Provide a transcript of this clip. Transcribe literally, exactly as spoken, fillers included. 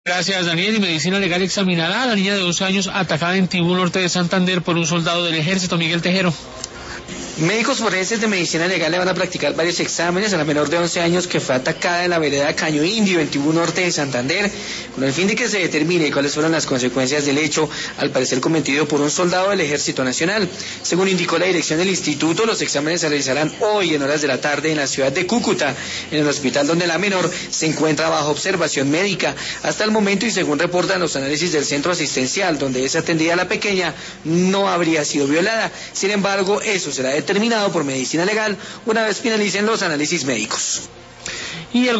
Gracias, Daniel. Y Medicina Legal examinará a la niña de doce años atacada en Tibú, norte de Santander, por un soldado del ejército. Miguel Tejero. Médicos forenses de medicina legal le van a practicar varios exámenes a la menor de once años que fue atacada en la vereda Caño Indio, en Tibú, norte de Santander, con el fin de que se determine cuáles fueron las consecuencias del hecho, al parecer cometido por un soldado del Ejército Nacional. Según indicó la dirección del instituto, los exámenes se realizarán hoy en horas de la tarde en la ciudad de Cúcuta, en el hospital donde la menor se encuentra bajo observación médica. Hasta el momento, y según reportan los análisis del centro asistencial donde es atendida la pequeña, no habría sido violada. Sin embargo, eso será determinado por medicina legal una vez finalicen los análisis médicos. Y el